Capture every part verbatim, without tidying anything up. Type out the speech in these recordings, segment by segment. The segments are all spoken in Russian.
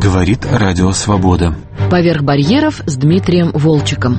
Говорит Радио Свобода. «Поверх барьеров» с Дмитрием Волчеком.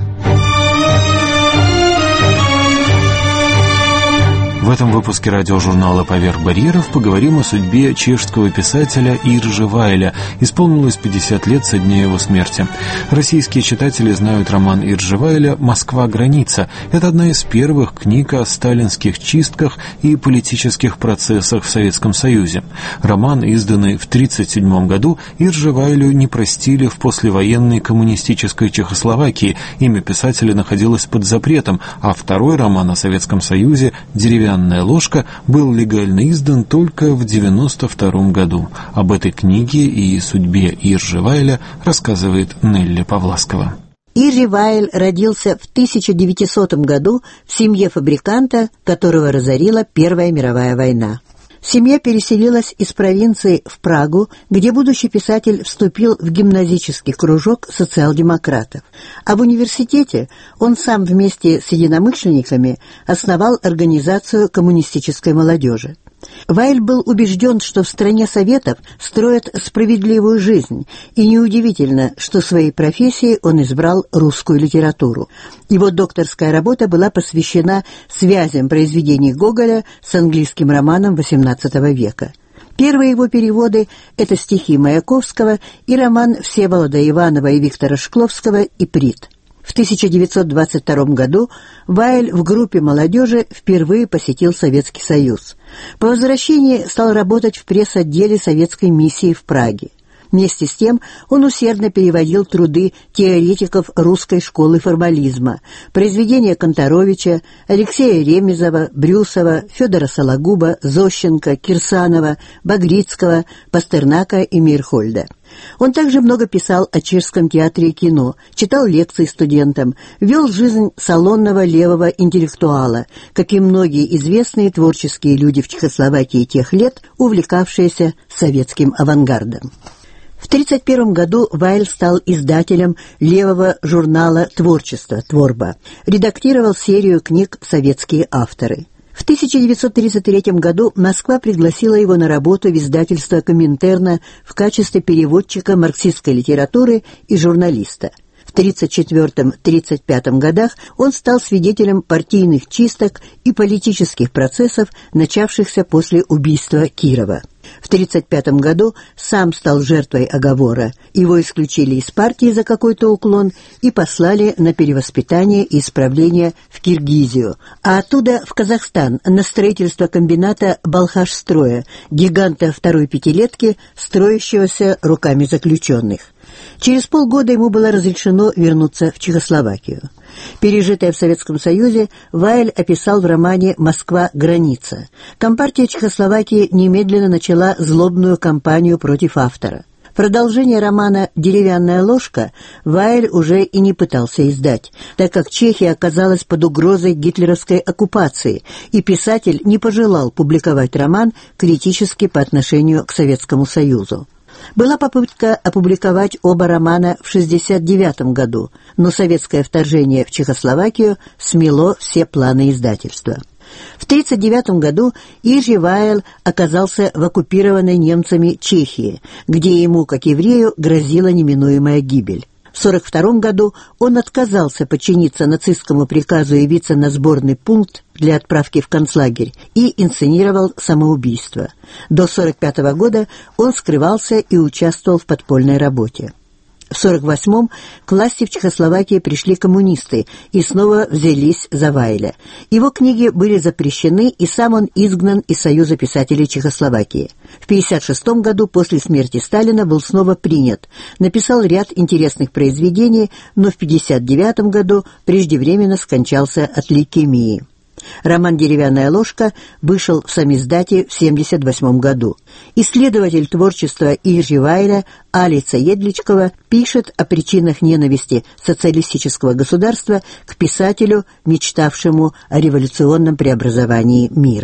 В этом выпуске радиожурнала «Поверх барьеров» поговорим о судьбе чешского писателя Иржи Вайля. Исполнилось пятьдесят лет со дня его смерти. Российские читатели знают роман Иржи Вайля «Москва. Граница». Это одна из первых книг о сталинских чистках и политических процессах в Советском Союзе. Роман, изданный в тридцать седьмом году, Иржи Вайлю не простили в послевоенной коммунистической Чехословакии. Имя писателя находилось под запретом, а второй роман о Советском Союзе «Деревянная ложка» был легально издан только в девяносто втором году. Об этой книге и судьбе Иржи Вайля рассказывает Нелли Павласкова. Иржи Вайль родился в тысяча девятисотом году в семье фабриканта, которого разорила Первая мировая война. Семья переселилась из провинции в Прагу, где будущий писатель вступил в гимназический кружок социал-демократов. А в университете он сам вместе с единомышленниками основал организацию коммунистической молодежи. Вайль был убежден, что в стране Советов строят справедливую жизнь, и неудивительно, что своей профессией он избрал русскую литературу. Его докторская работа была посвящена связям произведений Гоголя с английским романом восемнадцатого века. Первые его переводы – это стихи Маяковского и роман Всеволода Иванова и Виктора Шкловского «Иприт». В тысяча девятьсот двадцать втором году Вайль в группе молодежи впервые посетил Советский Союз. По возвращении стал работать в пресс-отделе советской миссии в Праге. Вместе с тем он усердно переводил труды теоретиков русской школы формализма, произведения Канторовича, Алексея Ремезова, Брюсова, Федора Сологуба, Зощенко, Кирсанова, Багрицкого, Пастернака и Мейрхольда. Он также много писал о чешском театре и кино, читал лекции студентам, вел жизнь салонного левого интеллектуала, как и многие известные творческие люди в Чехословакии тех лет, увлекавшиеся советским авангардом. В тысяча девятьсот тридцать первом году Вайль стал издателем левого журнала «Творчество» «Творба», редактировал серию книг «Советские авторы». В тысяча девятьсот тридцать третьем году Москва пригласила его на работу в издательство «Коминтерна» в качестве переводчика марксистской литературы и журналиста. В тридцать четвёртом — тридцать пятом годах он стал свидетелем партийных чисток и политических процессов, начавшихся после убийства Кирова. В тридцать пятом году сам стал жертвой оговора. Его исключили из партии за какой-то уклон и послали на перевоспитание и исправление в Киргизию, а оттуда в Казахстан на строительство комбината «Балхашстроя», гиганта второй пятилетки, строящегося руками заключенных. Через полгода ему было разрешено вернуться в Чехословакию. Пережитое в Советском Союзе Вайль описал в романе «Москва. Граница». Компартия Чехословакии немедленно начала злобную кампанию против автора. Продолжение романа «Деревянная ложка» Вайль уже и не пытался издать, так как Чехия оказалась под угрозой гитлеровской оккупации, и писатель не пожелал публиковать роман критически по отношению к Советскому Союзу. Была попытка опубликовать оба романа в шестьдесят девятом году, но советское вторжение в Чехословакию смело все планы издательства. В тридцать девятом году Иржи Вайль оказался в оккупированной немцами Чехии, где ему, как еврею, грозила неминуемая гибель. В сорок втором году он отказался подчиниться нацистскому приказу явиться на сборный пункт для отправки в концлагерь и инсценировал самоубийство. До сорок пятого года он скрывался и участвовал в подпольной работе. В сорок восьмом к власти в Чехословакии пришли коммунисты и снова взялись за Вайля. Его книги были запрещены, и сам он изгнан из Союза писателей Чехословакии. В пятьдесят шестом году после смерти Сталина был снова принят. Написал ряд интересных произведений, но в пятьдесят девятом году преждевременно скончался от лейкемии. Роман «Деревянная ложка» вышел в самиздате в семьдесят восьмом году. Исследователь творчества Иржи Вайля Алица Едличкова пишет о причинах ненависти социалистического государства к писателю, мечтавшему о революционном преобразовании мира.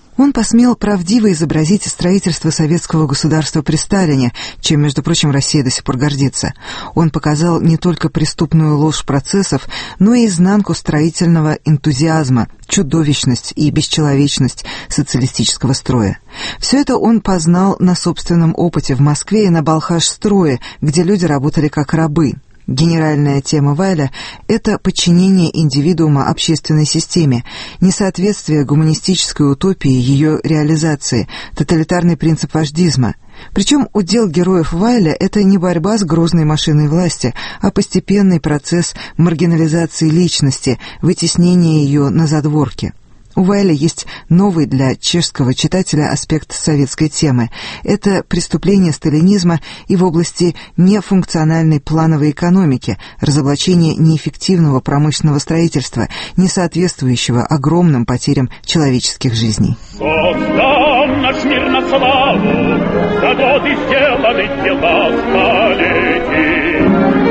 Он посмел правдиво изобразить строительство советского государства при Сталине, чем, между прочим, Россия до сих пор гордится. Он показал не только преступную ложь процессов, но и изнанку строительного энтузиазма, чудовищность и бесчеловечность социалистического строя. Все это он познал на собственном опыте в Москве и на Балхаш-строе, где люди работали как рабы. Генеральная тема Вайля – это подчинение индивидуума общественной системе, несоответствие гуманистической утопии ее реализации, тоталитарный принцип вождизма. Причем удел героев Вайля – это не борьба с грозной машиной власти, а постепенный процесс маргинализации личности, вытеснения ее на задворки. У Вайля есть новый для чешского читателя аспект советской темы. Это преступление сталинизма и в области нефункциональной плановой экономики, разоблачение неэффективного промышленного строительства, не соответствующего огромным потерям человеческих жизней. Создан наш мир на славу, за годы сделаны дела столетий.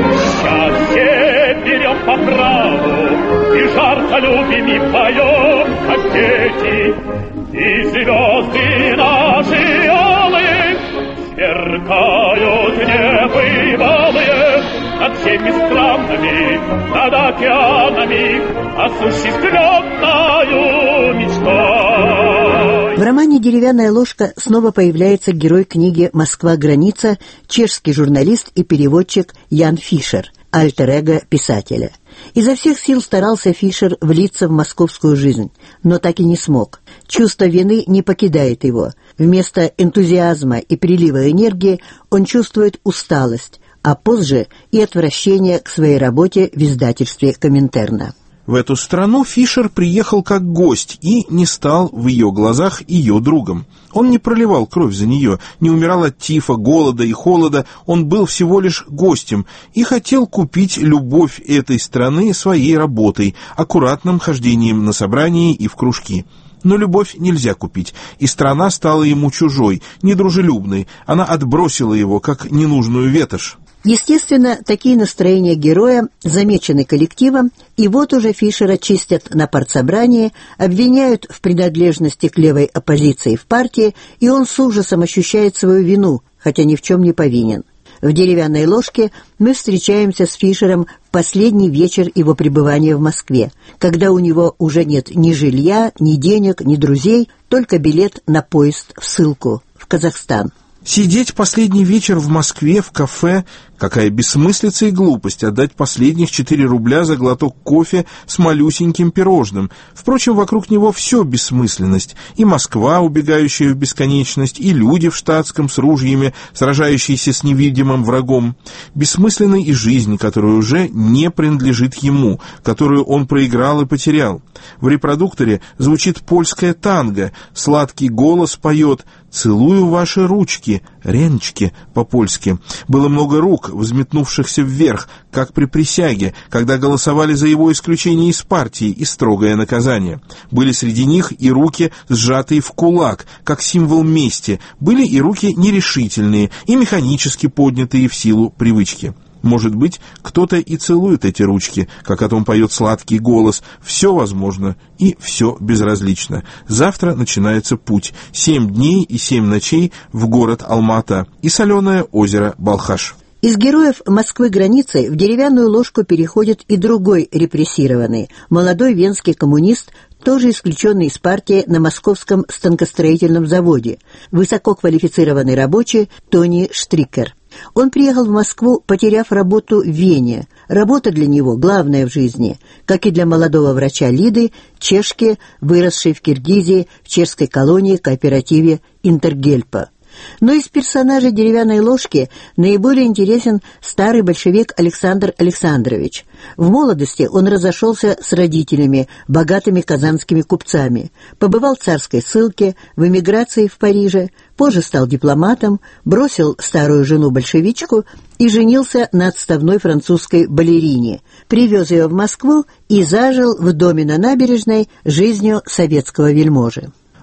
Счастье берем по праву и жарко любим и поем, как дети. И звезды наши алые сверкают небывалые над всеми странами, над океанами, осуществленною мечтой. В романе «Деревянная ложка» снова появляется герой книги «Москва-граница», чешский журналист и переводчик Ян Фишер, альтер-эго писателя. Изо всех сил старался Фишер влиться в московскую жизнь, но так и не смог. Чувство вины не покидает его. Вместо энтузиазма и прилива энергии он чувствует усталость, а позже и отвращение к своей работе в издательстве «Коминтерна». В эту страну Фишер приехал как гость и не стал в ее глазах ее другом. Он не проливал кровь за нее, не умирал от тифа, голода и холода, он был всего лишь гостем и хотел купить любовь этой страны своей работой, аккуратным хождением на собрания и в кружки. Но любовь нельзя купить, и страна стала ему чужой, недружелюбной, она отбросила его, как ненужную ветошь. Естественно, такие настроения героя замечены коллективом, и вот уже Фишера чистят на партсобрании, обвиняют в принадлежности к левой оппозиции в партии, и он с ужасом ощущает свою вину, хотя ни в чем не повинен. В «Деревянной ложке» мы встречаемся с Фишером в последний вечер его пребывания в Москве, когда у него уже нет ни жилья, ни денег, ни друзей, только билет на поезд в ссылку, в Казахстан. Сидеть последний вечер в Москве в кафе — какая бессмыслица и глупость отдать последних четыре рубля за глоток кофе с малюсеньким пирожным. Впрочем, вокруг него все бессмысленность. И Москва, убегающая в бесконечность, и люди в штатском с ружьями, сражающиеся с невидимым врагом. Бессмысленна и жизнь, которая уже не принадлежит ему, которую он проиграл и потерял. В репродукторе звучит польская танго, сладкий голос поет «Целую ваши ручки», «ренчки» по-польски. Было много рук, взметнувшихся вверх, как при присяге, когда голосовали за его исключение из партии и строгое наказание. Были среди них и руки, сжатые в кулак, как символ мести, были и руки нерешительные, и механически поднятые в силу привычки. Может быть, кто-то и целует эти ручки, как о том поет сладкий голос. Все возможно и все безразлично. Завтра начинается путь. Семь дней и семь ночей в город Алма-Ата и соленое озеро Балхаш. Из героев Москвы-границы в «Деревянную ложку» переходит и другой репрессированный, молодой венский коммунист, тоже исключенный из партии на московском станкостроительном заводе, высококвалифицированный рабочий Тони Штрикер. Он приехал в Москву, потеряв работу в Вене. Работа для него главная в жизни, как и для молодого врача Лиды, чешки, выросшей в Киргизии, в чешской колонии кооперативе Интергельпа. Но из персонажей «Деревянной ложки» наиболее интересен старый большевик Александр Александрович. В молодости он разошелся с родителями, богатыми казанскими купцами, побывал в царской ссылке, в эмиграции в Париже, позже стал дипломатом, бросил старую жену-большевичку и женился на отставной французской балерине, привез ее в Москву и зажил в доме на набережной жизнью советского вельможи.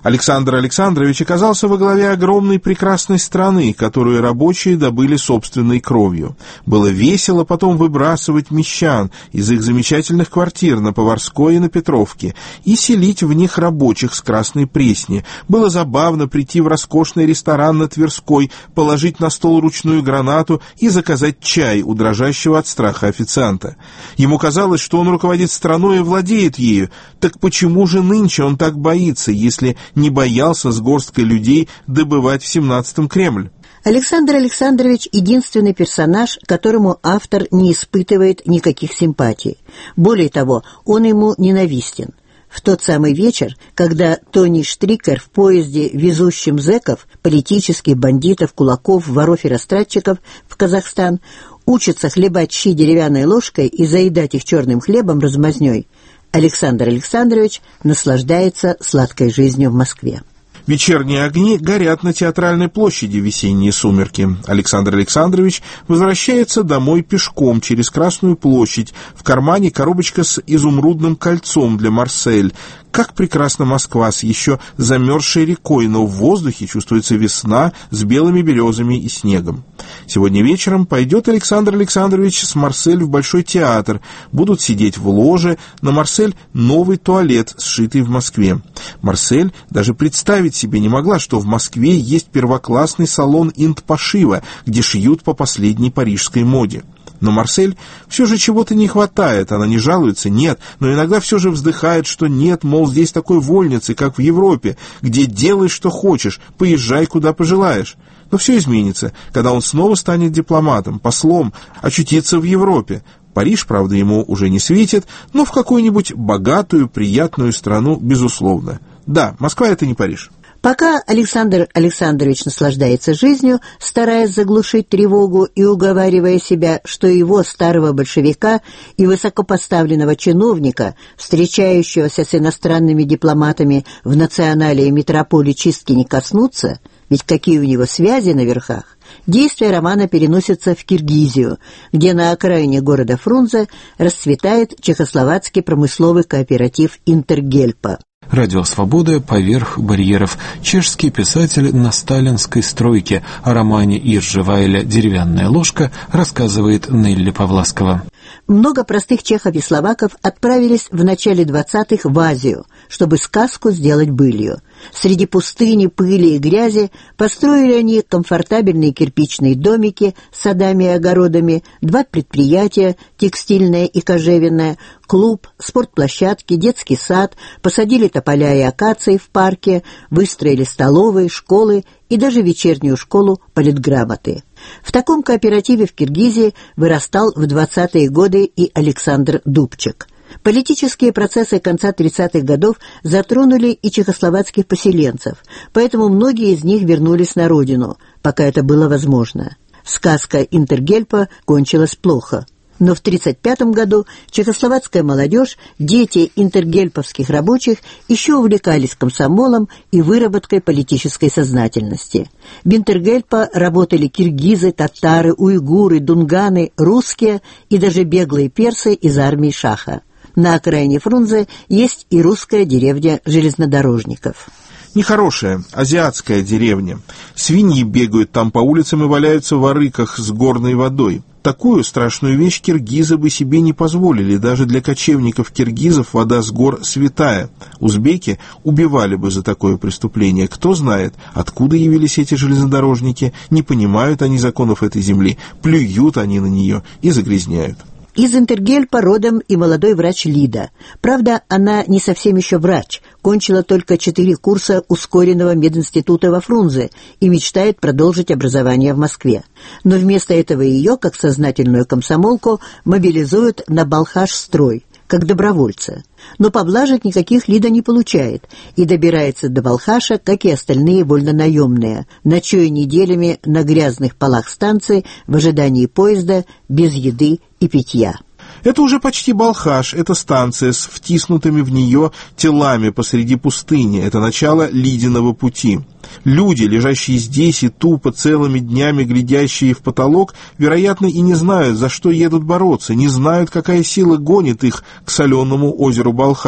Александр Александрович оказался во главе огромной прекрасной страны, которую рабочие добыли собственной кровью. Было весело потом выбрасывать мещан из их замечательных квартир на Поварской и на Петровке и селить в них рабочих с Красной Пресни. Было забавно прийти в роскошный ресторан на Тверской, положить на стол ручную гранату и заказать чай у дрожащего от страха официанта. Ему казалось, что он руководит страной и владеет ею. Так почему же нынче он так боится, если не боялся с горсткой людей добывать в семнадцатом Кремль? Александр Александрович — единственный персонаж, которому автор не испытывает никаких симпатий. Более того, он ему ненавистен. В тот самый вечер, когда Тони Штрикер в поезде, везущем зэков, политических бандитов, кулаков, воров и растратчиков в Казахстан, учится хлебать щи деревянной ложкой и заедать их черным хлебом размазнёй, Александр Александрович наслаждается сладкой жизнью в Москве. Вечерние огни горят на Театральной площади в весенние сумерки. Александр Александрович возвращается домой пешком через Красную площадь. В кармане коробочка с изумрудным кольцом для Марсель. Как прекрасна Москва с еще замерзшей рекой, но в воздухе чувствуется весна с белыми березами и снегом. Сегодня вечером пойдет Александр Александрович с Марсель в Большой театр. Будут сидеть в ложе. На Марсель новый туалет, сшитый в Москве. Марсель даже представить себе не могла, что в Москве есть первоклассный салон инт-пошива, где шьют по последней парижской моде. Но Марсель все же чего-то не хватает, она не жалуется, нет, но иногда все же вздыхает, что нет, мол, здесь такой вольницы, как в Европе, где делай, что хочешь, поезжай, куда пожелаешь. Но все изменится, когда он снова станет дипломатом, послом, очутится в Европе. Париж, правда, ему уже не светит, но в какую-нибудь богатую, приятную страну, безусловно. Да, Москва — это не Париж. Пока Александр Александрович наслаждается жизнью, стараясь заглушить тревогу и уговаривая себя, что его, старого большевика и высокопоставленного чиновника, встречающегося с иностранными дипломатами в национале и метрополе, чистки не коснутся, ведь какие у него связи на верхах, действие романа переносится в Киргизию, где на окраине города Фрунзе расцветает чехословацкий промысловый кооператив «Интергельпа». Радио «Свобода. Поверх барьеров». Чешский писатель на сталинской стройке. О романе Иржи Вайля «Деревянная ложка» рассказывает Нелли Павласкова. Много простых чехов и словаков отправились в начале двадцатых в Азию, чтобы сказку сделать былью. Среди пустыни, пыли и грязи построили они комфортабельные кирпичные домики с садами и огородами, два предприятия, текстильное и кожевенное, клуб, спортплощадки, детский сад, посадили тополя и акации в парке, выстроили столовые, школы и даже вечернюю школу политграмоты. В таком кооперативе в Киргизии вырастал в двадцатые годы и Александр Дубчик. Политические процессы конца тридцатых годов затронули и чехословацких поселенцев, поэтому многие из них вернулись на родину, пока это было возможно. Сказка «Интергельпа» кончилась плохо. Но в тридцать пятом году чехословацкая молодежь, дети интергельповских рабочих, еще увлекались комсомолом и выработкой политической сознательности. В Интергельпа работали киргизы, татары, уйгуры, дунганы, русские и даже беглые персы из армии шаха. На окраине Фрунзе есть и русская деревня железнодорожников. Нехорошая, азиатская деревня. Свиньи бегают там по улицам и валяются в арыках с горной водой. Такую страшную вещь киргизы бы себе не позволили. Даже для кочевников-киргизов вода с гор святая. Узбеки убивали бы за такое преступление. Кто знает, откуда явились эти железнодорожники. Не понимают они законов этой земли. Плюют они на нее и загрязняют. Из Интергельпа родом и молодой врач Лида. Правда, она не совсем еще врач, кончила только четыре курса ускоренного мединститута во Фрунзе и мечтает продолжить образование в Москве. Но вместо этого ее, как сознательную комсомолку, мобилизуют на Балхаш-строй, как добровольца. Но поблажек никаких Лида не получает и добирается до Балхаша, как и остальные вольнонаемные, ночуя неделями на грязных полах станции в ожидании поезда, без еды и питья. Это уже почти Балхаш, это станция с втиснутыми в нее телами посреди пустыни, это начало Лидиного пути. Люди, лежащие здесь и тупо целыми днями глядящие в потолок, вероятно, и не знают, за что едут бороться, не знают, какая сила гонит их к соленому озеру Балхаш.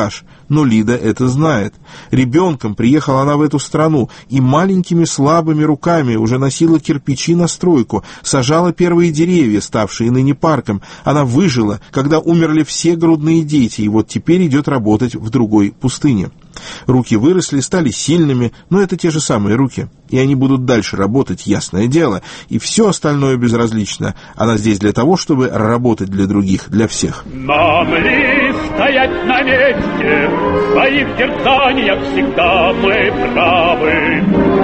но Лида это знает. Ребенком приехала она в эту страну и маленькими слабыми руками уже носила кирпичи на стройку, сажала первые деревья, ставшие ныне парком. Она выжила, когда умерли все грудные дети, и вот теперь идет работать в другой пустыне. Руки выросли, стали сильными, но это те же самые руки, и они будут дальше работать, ясное дело, и все остальное безразлично. Она здесь для того, чтобы работать для других, для всех. Нам ли стоять на месте, в своих терзаниях всегда мы правы.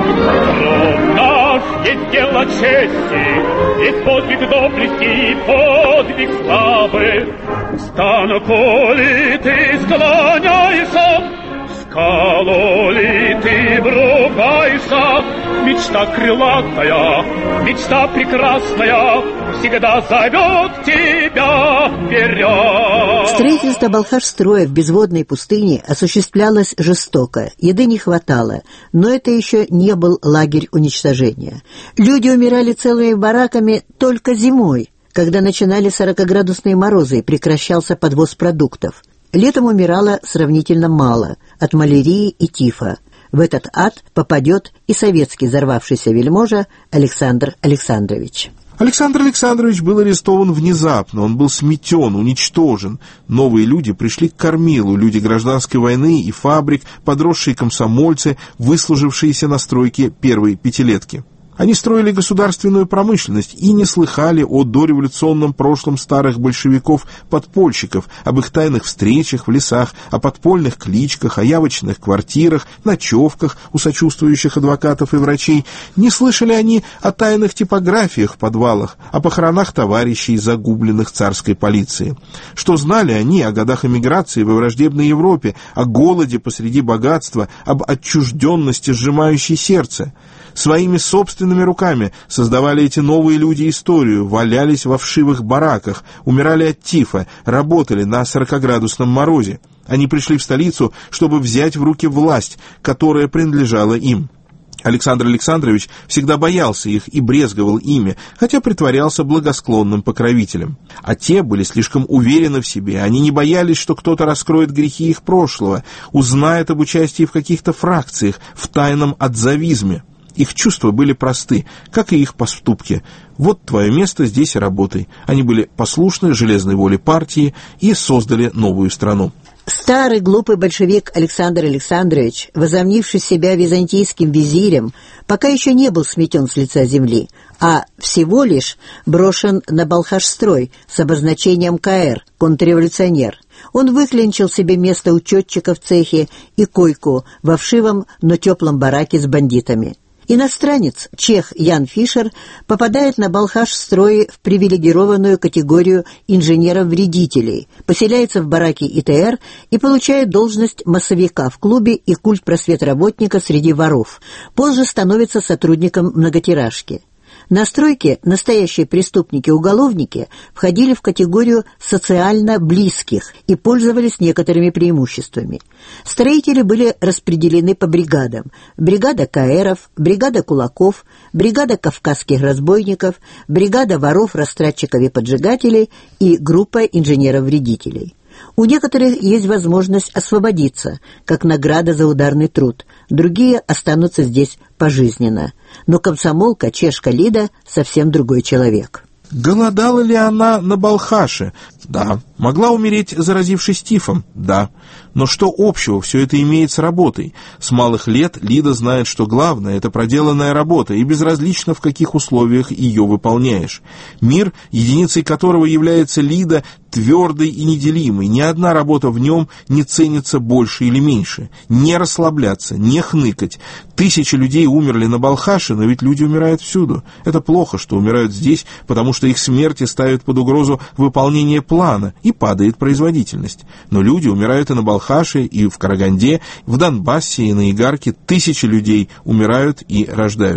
Труд наш есть дело чести, есть подвиг доблести и подвиг славы. Станку ли ты склоняешься, скалу ли ты врубаешься, мечта крылатая, мечта прекрасная всегда зовет тебя вперед. Строительство Балхаш-строя в безводной пустыне осуществлялось жестоко, еды не хватало, но это еще не был лагерь уничтожения. Люди умирали целыми бараками только зимой, когда начинали сорокаградусные морозы и прекращался подвоз продуктов. Летом умирало сравнительно мало от малярии и тифа. В этот ад попадет и советский взорвавшийся вельможа Александр Александрович. Александр Александрович был арестован внезапно, он был сметен, уничтожен. Новые люди пришли к кормилу, люди гражданской войны и фабрик, подросшие комсомольцы, выслужившиеся на стройке первой пятилетки. Они строили государственную промышленность и не слыхали о дореволюционном прошлом старых большевиков-подпольщиков, об их тайных встречах в лесах, о подпольных кличках, о явочных квартирах, ночевках у сочувствующих адвокатов и врачей. Не слышали они о тайных типографиях в подвалах, о похоронах товарищей, загубленных царской полицией. Что знали они о годах эмиграции во враждебной Европе, о голоде посреди богатства, об отчужденности, сжимающей сердце? Своими собственными руками создавали эти новые люди историю, валялись во вшивых бараках, умирали от тифа, работали на сорокаградусном морозе. Они пришли в столицу, чтобы взять в руки власть, которая принадлежала им. Александр Александрович всегда боялся их и брезговал ими, хотя притворялся благосклонным покровителем. А те были слишком уверены в себе, они не боялись, что кто-то раскроет грехи их прошлого, узнает об участии в каких-то фракциях, в тайном отзавизме. Их чувства были просты, как и их поступки. Вот твое место, здесь и работай. Они были послушны железной воле партии и создали новую страну. Старый глупый большевик Александр Александрович, возомнивший себя византийским визирем, пока еще не был сметен с лица земли, а всего лишь брошен на Балхаш-строй с обозначением ка эр – контрреволюционер. Он выклинчил себе место учетчика в цехе и койку во вшивом, но теплом бараке с бандитами. Иностранец, чех Ян Фишер, попадает на Балхаш-строе в привилегированную категорию инженеров-вредителей, поселяется в бараке и тэ эр и получает должность массовика в клубе и культ просветработника среди воров. Позже становится сотрудником многотиражки. На стройке настоящие преступники-уголовники входили в категорию социально близких и пользовались некоторыми преимуществами. Строители были распределены по бригадам. Бригада ка эров, бригада кулаков, бригада кавказских разбойников, бригада воров, растратчиков и поджигателей и группа инженеров-вредителей. У некоторых есть возможность освободиться, как награда за ударный труд, другие останутся здесь пожизненно. Но комсомолка, чешка Лида, совсем другой человек. Голодала ли она на Балхаше? Да. Могла умереть, заразившись тифом? Да. Но что общего все это имеет с работой? С малых лет Лида знает, что главное – это проделанная работа, и безразлично, в каких условиях ее выполняешь. Мир, единицей которого является Лида, твердый и неделимый. Ни одна работа в нем не ценится больше или меньше. Не расслабляться, не хныкать. Тысячи людей умерли на Балхаше, но ведь люди умирают всюду. Это плохо, что умирают здесь, потому что их смерти ставят под угрозу выполнение плана, и падает производительность. Но люди умирают и на Балхаше, и в Караганде, в Донбассе и на Игарке. Тысячи людей умирают и рождаются.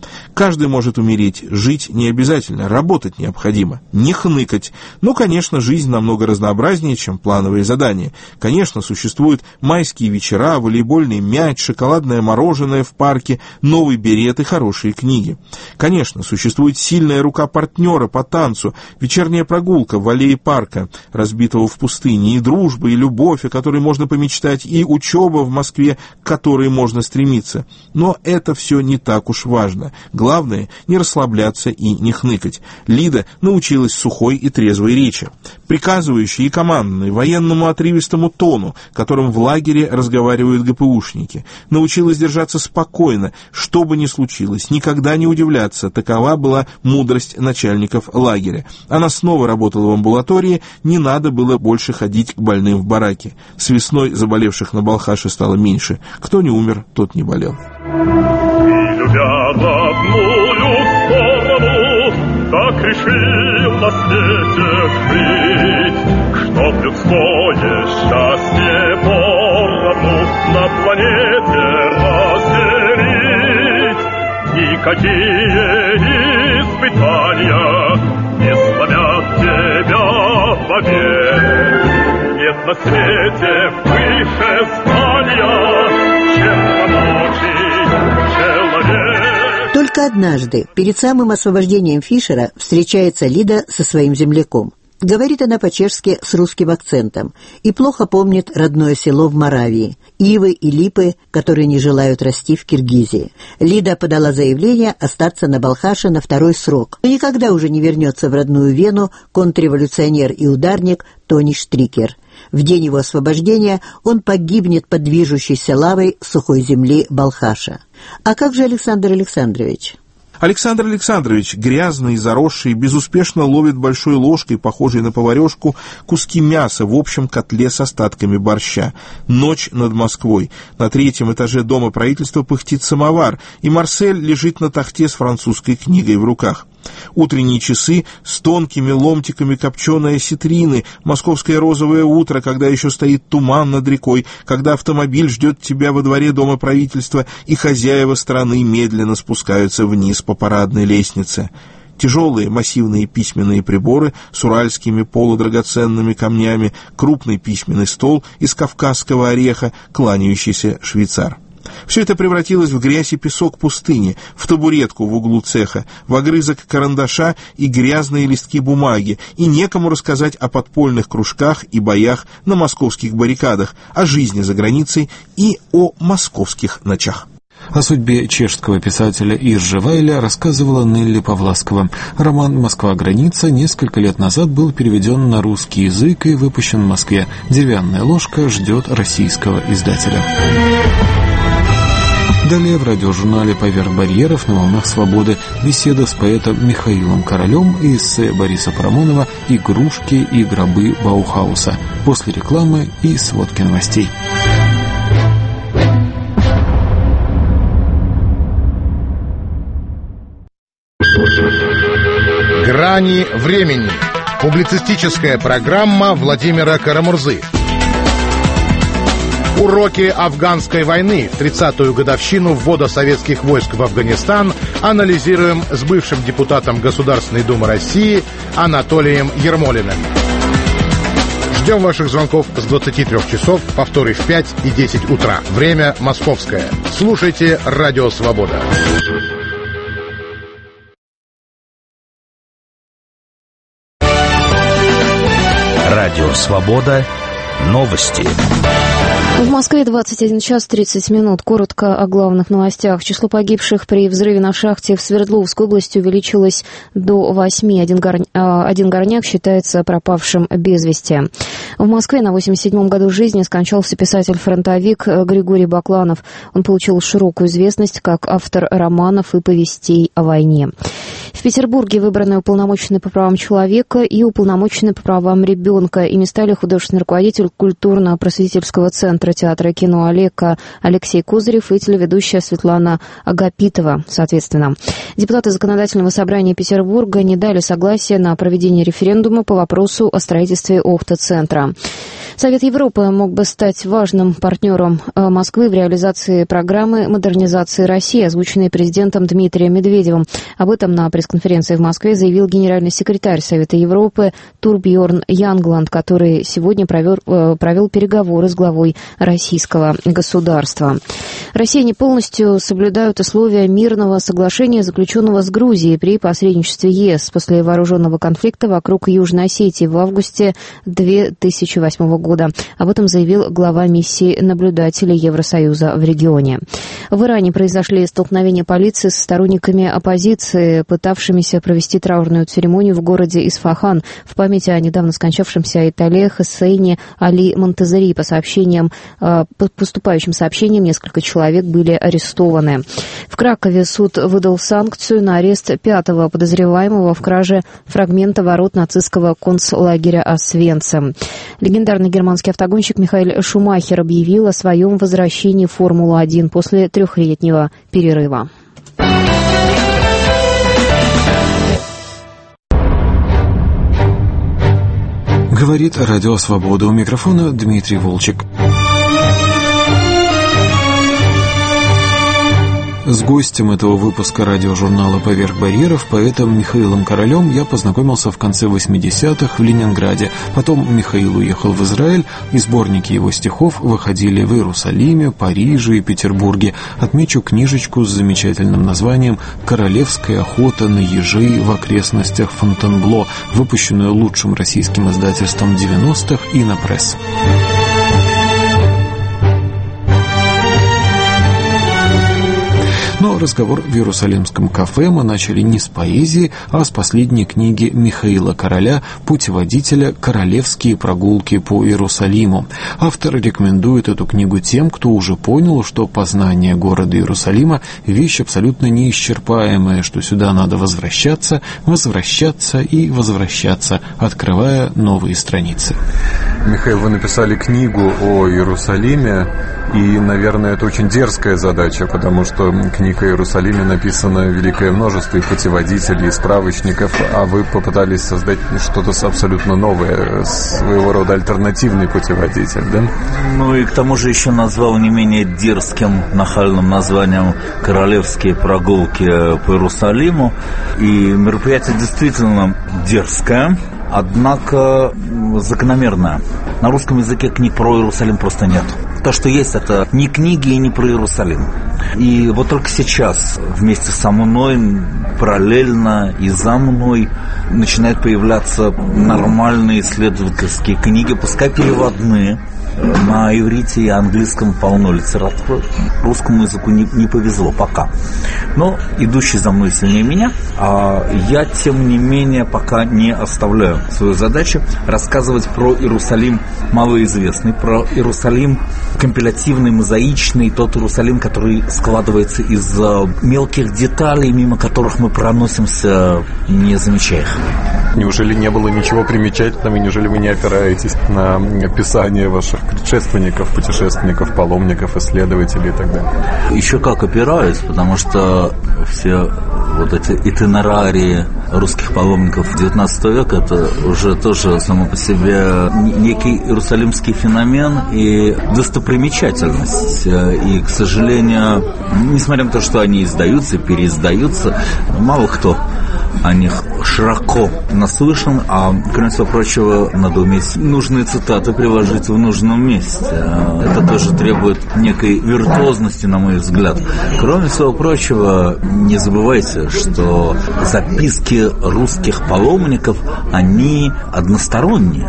Каждый может умереть, жить не обязательно, работать необходимо, не хныкать. Но, конечно, жизнь намного разнообразнее, чем плановые задания. Конечно, существуют майские вечера, волейбольный мяч, шоколадное мороженое в парке, новый берет и хорошие книги. Конечно, существует сильная рука партнера по танцу, вечерняя прогулка в аллее парка, разбитого в пустыне, и дружба, и любовь, о которой можно помечтать, и учеба в Москве, к которой можно стремиться. Но это все не так уж важно. Главное — не расслабляться и не хныкать. Лида научилась сухой и трезвой речи, приказывающей и командной, военному отрывистому тону, которым в лагере разговаривают ГПУшники. Научилась держаться спокойно, что бы ни случилось, никогда не удивляться. Такова была мудрость начальников лагеря. Она снова работала в амбулатории, не надо было больше ходить к больным в бараке. С весной заболевших на Балхаше стало меньше. Кто не умер, тот не болел. Любя родную сторону, так решил на свете жить, чтоб людское счастье поровну на планете разделить. Никакие испытания не сломят тебя вовек. Нет на свете выше звания, чем помочь человек. Только однажды, перед самым освобождением Фишера, встречается Лида со своим земляком. Говорит она по-чешски с русским акцентом и плохо помнит родное село в Моравии, ивы и липы, которые не желают расти в Киргизии. Лида подала заявление остаться на Балхаше на второй срок, но никогда уже не вернется в родную Вену контрреволюционер и ударник Тони Штрикер. В день его освобождения он погибнет под движущейся лавой сухой земли Балхаша. А как же Александр Александрович? Александр Александрович, грязный, заросший, безуспешно ловит большой ложкой, похожей на поварешку, куски мяса в общем котле с остатками борща. Ночь над Москвой. На третьем этаже Дома правительства пыхтит самовар, и Марсель лежит на тахте с французской книгой в руках. Утренние часы с тонкими ломтиками копченой осетрины, московское розовое утро, когда еще стоит туман над рекой, когда автомобиль ждет тебя во дворе Дома правительства, и хозяева страны медленно спускаются вниз по парадной лестнице. Тяжелые массивные письменные приборы с уральскими полудрагоценными камнями, крупный письменный стол из кавказского ореха, кланяющийся швейцар. Все это превратилось в грязь и песок пустыни, в табуретку в углу цеха, в огрызок карандаша и грязные листки бумаги, и некому рассказать о подпольных кружках и боях на московских баррикадах, о жизни за границей и о московских ночах. О судьбе чешского писателя Иржи Вайля рассказывала Нелли Павласкова. Роман «Москва-граница» несколько лет назад был переведен на русский язык и выпущен в Москве. «Деревянная ложка» ждет российского издателя. Далее в радиожурнале «Поверх барьеров» на волнах свободы беседа с поэтом Михаилом Королем и эссе Бориса Парамонова «Игрушки и гробы Баухауса». После рекламы и сводки новостей. «Грани времени». Публицистическая программа Владимира Карамурзы. Уроки афганской войны в тридцатую годовщину ввода советских войск в Афганистан анализируем с бывшим депутатом Государственной Думы России Анатолием Ермолиным. Ждем ваших звонков с двадцати трёх часов, повторы в пять и десять утра. Время московское. Слушайте «Радио Свобода». Радио Свобода. Новости. В Москве двадцать один час тридцать минут. Коротко о главных новостях. Число погибших при взрыве на шахте в Свердловской области увеличилось до восьми. Один, гор... Один горняк считается пропавшим без вести. В Москве на восемьдесят седьмом году жизни скончался писатель-фронтовик Григорий Бакланов. Он получил широкую известность как автор романов и повестей о войне. В Петербурге выбраны уполномоченный по правам человека и уполномоченный по правам ребенка. Ими стали художественный руководитель культурно-просветительского центра театра и кино Олега Алексей Козырев и телеведущая Светлана Агапитова, соответственно. Депутаты Законодательного собрания Петербурга не дали согласия на проведение референдума по вопросу о строительстве Охта-центра. Совет Европы мог бы стать важным партнером Москвы в реализации программы модернизации России, озвученной президентом Дмитрием Медведевым. Об этом на пресс-конференции в Москве заявил генеральный секретарь Совета Европы Турбьорн Янгланд, который сегодня провел, провел переговоры с главой российского государства. Россияне полностью соблюдают условия мирного соглашения, заключенного с Грузией при посредничестве ЕС после вооруженного конфликта вокруг Южной Осетии в августе две тысячи восьмого года. Об этом заявил глава миссии наблюдателей Евросоюза в регионе. В Иране произошли столкновения полиции с сторонниками оппозиции, пытавшимися провести траурную церемонию в городе Исфахан в память о недавно скончавшемся Айтале Хосейне Али Монтазери. По сообщениям, по поступающим сообщениям, несколько человек были арестованы. В Кракове суд выдал санкцию на арест пятого подозреваемого в краже фрагмента ворот нацистского концлагеря Освенцим. Легендарный германский автогонщик Михаэль Шумахер объявил о своем возвращении в Формулу один после трехлетнего перерыва. Говорит Радио Свобода. У микрофона Дмитрий Волчек. С гостем этого выпуска радиожурнала «Поверх барьеров», поэтом Михаилом Королем, я познакомился в конце восьмидесятых в Ленинграде. Потом Михаил уехал в Израиль, и сборники его стихов выходили в Иерусалиме, Париже и Петербурге. Отмечу книжечку с замечательным названием «Королевская охота на ежей в окрестностях Фонтенбло», выпущенную лучшим российским издательством девяностых «Инопресс». Но разговор в Иерусалимском кафе мы начали не с поэзии, а с последней книги Михаила Короля «Путеводителя. Королевские прогулки по Иерусалиму». Автор рекомендует эту книгу тем, кто уже понял, что познание города Иерусалима – вещь абсолютно неисчерпаемая, что сюда надо возвращаться, возвращаться и возвращаться, открывая новые страницы. Михаил, вы написали книгу о Иерусалиме, и, наверное, это очень дерзкая задача, потому что книг о Иерусалиме написано великое множество и путеводителей, и справочников, а вы попытались создать что-то абсолютно новое, своего рода альтернативный путеводитель, да? Ну и к тому же еще назвал не менее дерзким, нахальным названием «Королевские прогулки по Иерусалиму». И мероприятие действительно дерзкое, однако закономерная. На русском языке книг про Иерусалим просто нет. То, что есть, это не книги и не про Иерусалим. И вот только сейчас вместе со мной, параллельно и за мной, начинают появляться нормальные исследовательские книги, пускай переводные. На иврите и английском полно литературы. Русскому языку не, не повезло пока. Но идущий за мной сильнее меня, а я, тем не менее, пока не оставляю свою задачу рассказывать про Иерусалим малоизвестный, про Иерусалим компилятивный, мозаичный, тот Иерусалим, который складывается из мелких деталей, мимо которых мы проносимся, не замечая их. Неужели не было ничего примечательного, и неужели вы не опираетесь на описание ваших предшественников, путешественников, паломников, исследователей и так далее? Еще как опираюсь, потому что все вот эти итинерарии русских паломников девятнадцатого века, это уже тоже само по себе некий иерусалимский феномен и достопримечательность. И, к сожалению, несмотря на то, что они издаются и переиздаются, мало кто о них широко наслышан, а, кроме всего прочего, надо уметь нужные цитаты приложить в нужном месте. Это тоже требует некой виртуозности, на мой взгляд. Кроме всего прочего, не забывайте, что записки русских паломников, они односторонние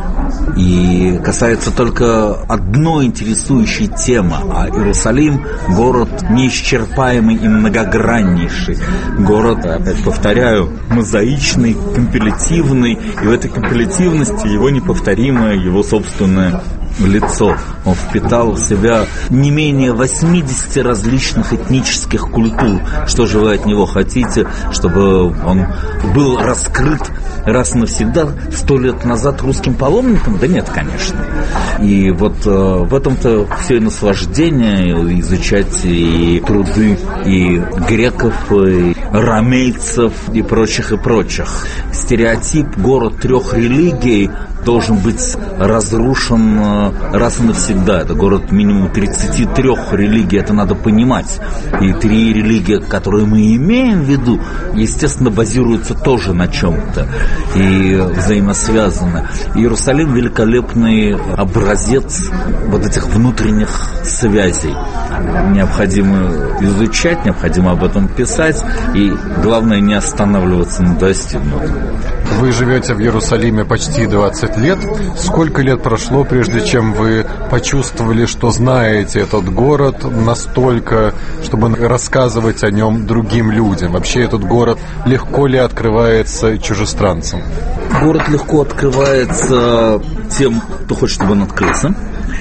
и касаются только одной интересующей темы, а Иерусалим – город неисчерпаемый и многограннейший. Город, опять повторяю, мозаичный, компилятивный, и в этой компилятивности его неповторимое, его собственное лицо. Он впитал в себя не менее восьмидесяти различных этнических культур. Что же вы от него хотите, чтобы он был раскрыт раз и навсегда сто лет назад русским паломникам? Да нет, конечно. И вот э, в этом-то все и наслаждение, изучать и труды и греков, и ромейцев, и прочих, и прочих. Стереотип «город трех религий» должен быть разрушен раз и навсегда. Это город минимум тридцати трёх религий, это надо понимать. И три религии, которые мы имеем в виду, естественно, базируются тоже на чем-то и взаимосвязаны. Иерусалим — великолепный образец вот этих внутренних связей. Необходимо изучать, необходимо об этом писать, и главное не останавливаться на достигнутом. Вы живете в Иерусалиме почти двадцать лет. Сколько лет прошло, прежде чем вы почувствовали, что знаете этот город настолько, чтобы рассказывать о нем другим людям? Вообще этот город легко ли открывается чужестранцам? Город легко открывается тем, кто хочет, чтобы он открылся.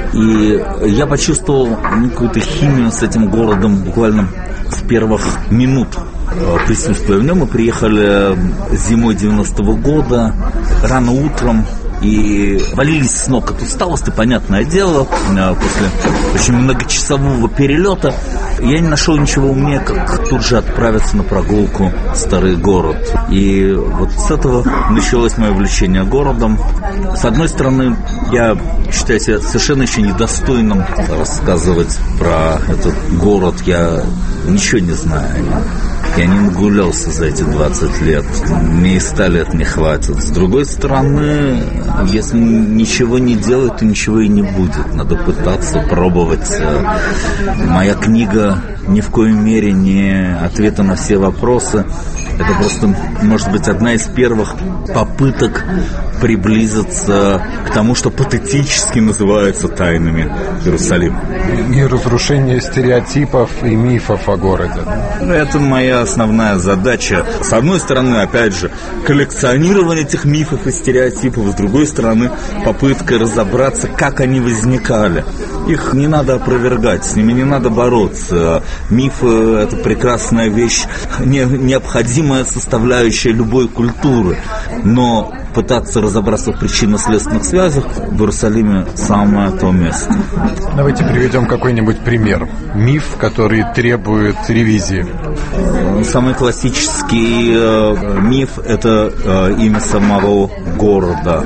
И я почувствовал какую-то химию с этим городом буквально с первых минут присутствия в нем. Мы приехали зимой девяностого года, рано утром, и валились с ног от усталости, понятное дело, после очень многочасового перелета. Я не нашел ничего умнее, как тут же отправиться на прогулку в старый город. И вот с этого началось мое увлечение городом. С одной стороны, я считаю себя совершенно еще недостойным рассказывать про этот город. Я ничего не знаю о нем. Я не нагулялся за эти двадцать лет. Мне и ста лет не хватит. С другой стороны, если ничего не делать, то ничего и не будет. Надо пытаться, пробовать. Моя книга ни в коей мере не ответы на все вопросы. Это просто, может быть, одна из первых попыток приблизиться к тому, что патетически называется тайнами Иерусалима. И разрушение стереотипов и мифов о городе. Это моя основная задача. С одной стороны, опять же, коллекционирование этих мифов и стереотипов, с другой стороны, попытка разобраться, как они возникали. Их не надо опровергать, с ними не надо бороться. Мифы – это прекрасная вещь, необходимая составляющая любой культуры. Но пытаться разобраться в причинно-следственных связях в Иерусалиме самое то место. Давайте приведем какой-нибудь пример. Миф, который требует ревизии. Самый классический э, миф – это э, имя самого города.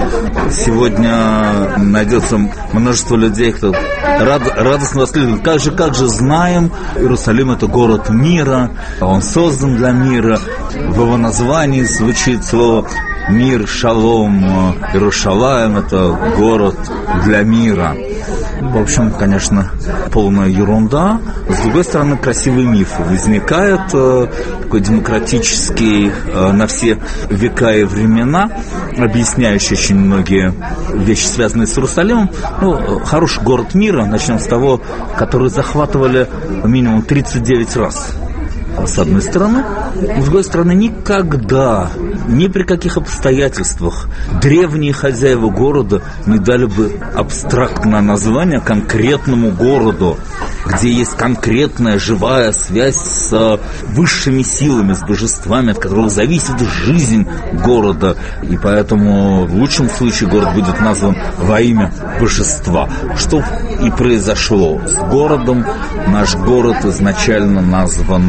Сегодня найдется множество людей, кто рад, радостно воскликнет: как же, как же знаем, Иерусалим – это город мира, он создан для мира. В его названии звучит слово «мир», «шалом», «Иерушалаем» – это город для мира. В общем, конечно, полная ерунда. С другой стороны, красивый миф возникает, э, такой демократический, э, на все века и времена, объясняющий очень многие вещи, связанные с Иерусалимом. Ну, хороший город мира, начнем с того, который захватывали минимум тридцать девять раз. С одной стороны. С другой стороны, никогда, ни при каких обстоятельствах древние хозяева города не дали бы абстрактное название конкретному городу, где есть конкретная живая связь с высшими силами, с божествами, от которых зависит жизнь города. И поэтому в лучшем случае город будет назван во имя божества. Что и произошло с городом. Наш город изначально назван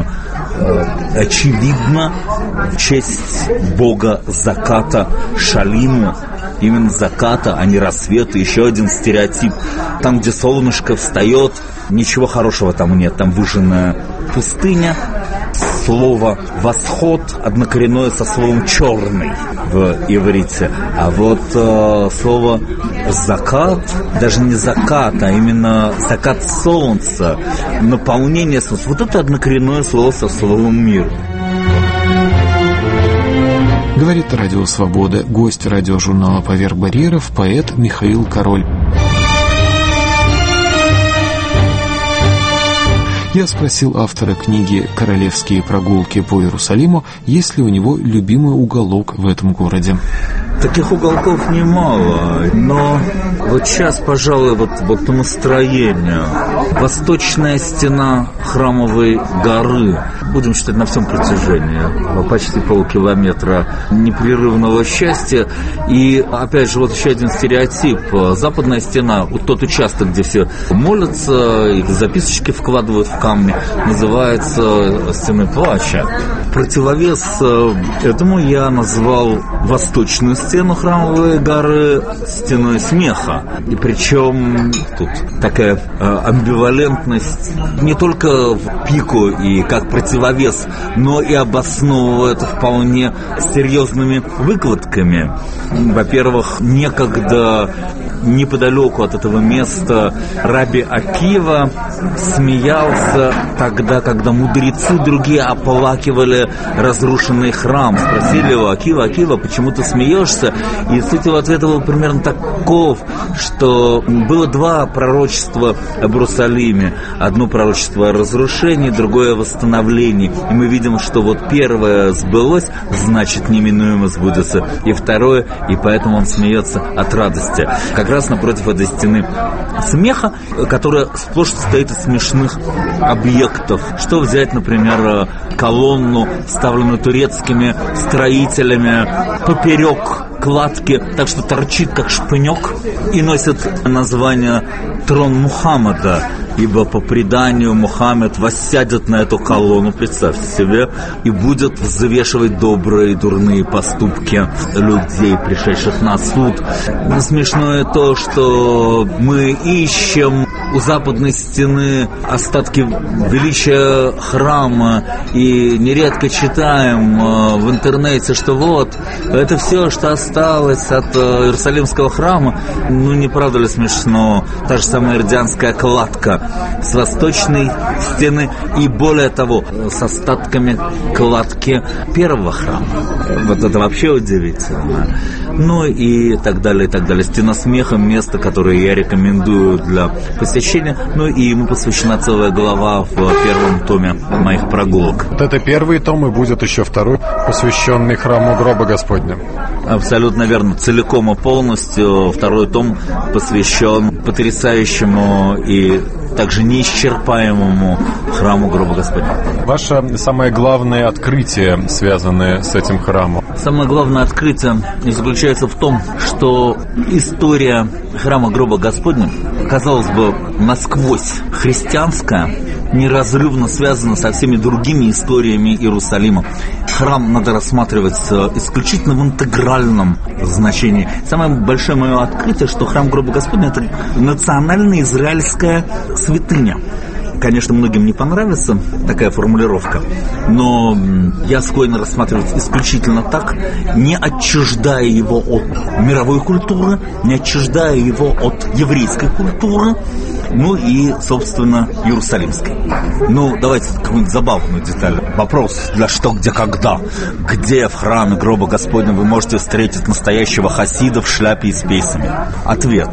очевидно в честь бога заката Шалиму. Именно заката, а не рассвета. Еще один стереотип. Там, где солнышко встает, ничего хорошего там нет. Там выжженная пустыня. Слово «восход» однокоренное со словом «черный» в иврите. А вот э, слово «закат», даже не «закат», а именно «закат солнца», наполнение солнца. Вот это однокоренное слово со словом «мир». Говорит Радио Свобода, гость радиожурнала «Поверх барьеров», поэт Михаил Король. Я спросил автора книги «Королевские прогулки по Иерусалиму», есть ли у него любимый уголок в этом городе. Таких уголков немало, но вот сейчас, пожалуй, вот, вот по настроению. Восточная стена Храмовой горы, будем считать на всем протяжении, почти полкилометра непрерывного счастья. И, опять же, вот еще один стереотип. Западная стена, вот тот участок, где все молятся, их записочки вкладывают в камни, называется стеной плача. Противовес этому я назвал восточную стену Храмовой горы стеной смеха. И причем тут такая э, амбивалентность не только в пику и как противовес, но и обосновывает вполне серьезными выкладками. Во-первых, некогда неподалеку от этого места Раби Акива смеялся тогда, когда мудрецы другие оплакивали разрушенный храм. Спросили его: Акива, Акива, почему ты смеешься? И суть его ответа был примерно таков, что было два пророчества об Иерусалиме. Одно пророчество о разрушении, другое о восстановлении. И мы видим, что вот первое сбылось, значит неминуемо сбудется. И второе, и поэтому он смеется от радости. Как раз напротив этой стены смеха, которая сплошь состоит из смешных объектов. Что взять, например, колонну, вставленную турецкими строителями поперек кладки, так что торчит как шпынек, и носит название «Трон Мухаммада», ибо по преданию Мухаммед воссядет на эту колонну, представьте себе, и будет взвешивать добрые и дурные поступки людей, пришедших на суд. Смешное то, что мы ищем у западной стены остатки величия храма и нередко читаем в интернете, что вот, это все, что осталось от Иерусалимского храма. Ну, не правда ли смешно? Та же самая Ирдианская кладка с восточной стены и, более того, с остатками кладки первого храма. Вот это вообще удивительно. Ну и так далее, и так далее. Стена смеха — место, которое я рекомендую для посещения. Ну и ему посвящена целая глава в первом томе моих прогулок. Вот это первый том, и будет еще второй, посвященный храму гроба Господня. Абсолютно верно. Целиком и полностью второй том посвящен потрясающему и также неисчерпаемому храму гроба Господня. Ваше самое главное открытие, связанное с этим храмом? Самое главное открытие заключается в том, что история храма гроба Господня, казалось бы, насквозь христианская, неразрывно связана со всеми другими историями Иерусалима. Храм надо рассматривать исключительно в интегральном значении. Самое большое мое открытие, что храм гроба Господня — это национальная израильская святыня. Конечно, многим не понравится такая формулировка, но я склонен рассматривать исключительно так, не отчуждая его от мировой культуры, не отчуждая его от еврейской культуры, ну и, собственно, иерусалимской. Ну, давайте какую-нибудь забавную деталь. Вопрос: для что, где, когда? Где в храме гроба Господня вы можете встретить настоящего хасида в шляпе и с пейсами? Ответ: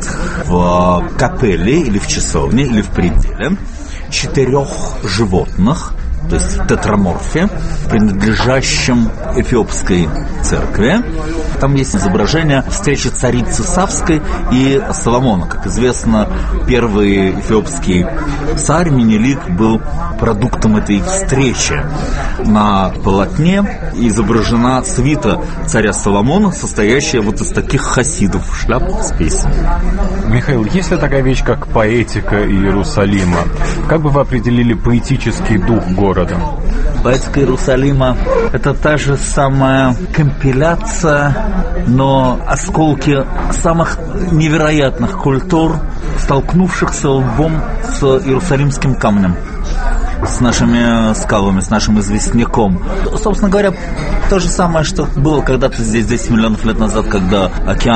в капелле или в часовне или в пределе четырех животных, то есть в тетраморфе, принадлежащем Эфиопской церкви. Там есть изображение встречи царицы Савской и Соломона. Как известно, первый эфиопский царь Менелик был продуктом этой встречи. На полотне изображена свита царя Соломона, состоящая вот из таких хасидов в шляпах с песнями. Михаил, есть ли такая вещь, как поэтика Иерусалима? Как бы вы определили поэтический дух города? Поэтика Иерусалима — это та же самая компиляция, но осколки самых невероятных культур, столкнувшихся лбом с Иерусалимским камнем, с нашими скалами, с нашим известняком. Собственно говоря, то же самое, что было когда-то здесь десять миллионов лет назад, когда океан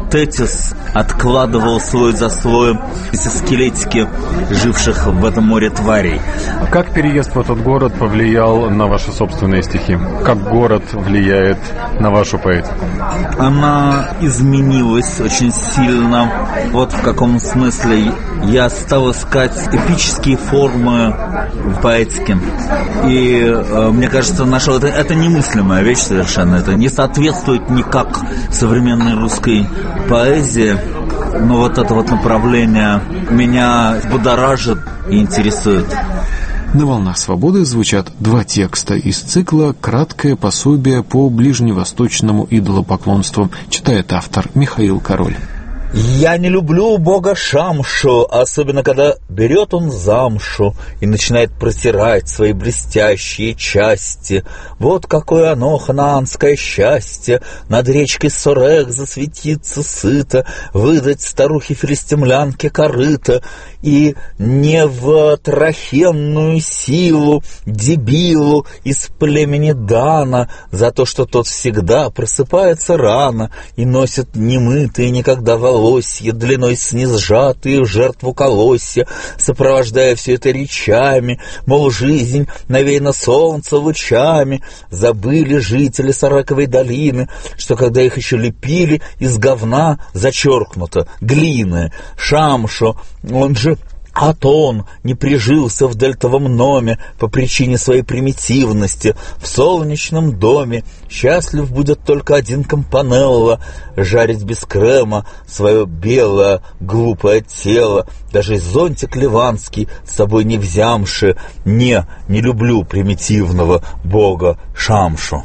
Тетис откладывал слой за слоем эти скелетики живших в этом море тварей. Как переезд в этот город повлиял на ваши собственные стихи? Как город влияет на вашу поэзию? Она изменилась очень сильно. Вот в каком смысле я стал искать эпические формы в поэтике. И э, мне кажется, нашел это, это немыслимая вещь совершенно. Это не соответствует никак современной русской поэзии. Но вот это вот направление меня будоражит и интересует. На «Волнах свободы» звучат два текста из цикла «Краткое пособие по ближневосточному идолопоклонству», читает автор Михаил Король. Я не люблю бога Шамшу, особенно когда берет он замшу и начинает протирать свои блестящие части. Вот какое оно, ханаанское счастье, над речкой Сорех засветиться сыто, выдать старухе-филистимлянке корыто и не в трахенную силу дебилу из племени Дана за то, что тот всегда просыпается рано и носит немытые никогда волосы, волосья, длиной сниз сжатые в жертву колосья, сопровождая все это речами, мол, жизнь навеяна солнца лучами. Забыли жители Сараковой долины, что когда их еще лепили, из говна зачеркнуто глины. Шамшо, он же Атон, не прижился в дельтовом номе по причине своей примитивности. В солнечном доме счастлив будет только один Компанелло, жарить без крема свое белое глупое тело. Даже зонтик ливанский с собой не взямши. Не, не люблю примитивного бога Шамшу.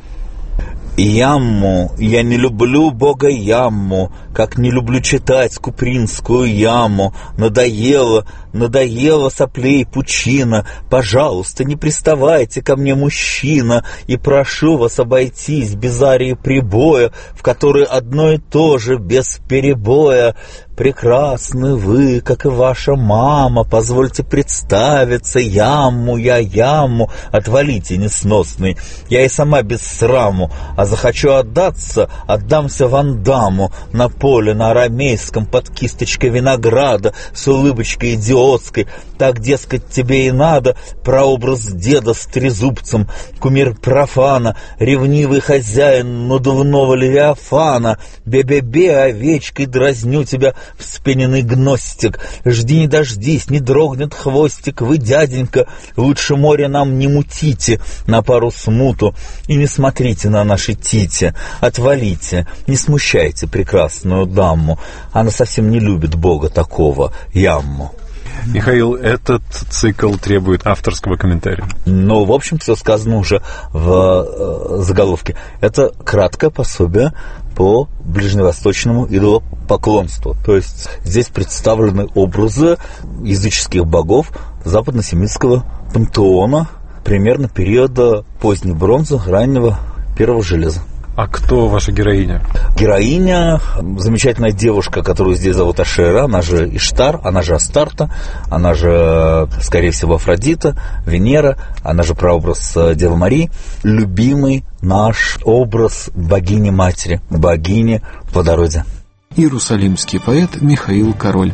Ямму, я не люблю бога Ямму, как не люблю читать Купринскую яму. Надоело, надоело соплей пучина. Пожалуйста, не приставайте ко мне, мужчина, и прошу вас обойтись без арии прибоя, в которой одно и то же, без перебоя. Прекрасны вы, как и ваша мама, позвольте представиться, яму я яму, отвалите, несносный, я и сама без сраму, а захочу отдаться, отдамся Ван Дамму на поле на арамейском под кисточкой винограда с улыбочкой идиотской, так, дескать, тебе и надо, прообраз деда с трезубцем, кумир профана, ревнивый хозяин надувного левиафана, бе-бе-бе, овечкой дразню тебя, вспененный гностик, жди не дождись, не дрогнет хвостик, вы, дяденька, лучше море нам не мутите на пару смуту и не смотрите на наши тити, отвалите, не смущайте прекрасную даму, она совсем не любит бога такого, ямму. Михаил, этот цикл требует авторского комментария. Ну, в общем, все сказано уже в э, заголовке. Это краткое пособие по ближневосточному идолопоклонству. То есть здесь представлены образы языческих богов западносемитского пантеона примерно периода поздней бронзы, раннего первого железа. А кто ваша героиня? Героиня – замечательная девушка, которую здесь зовут Ашера, она же Иштар, она же Астарта, она же, скорее всего, Афродита, Венера, она же прообраз Девы Марии. Любимый наш образ богини-матери, богини плодородия. Иерусалимский поэт Михаил Король.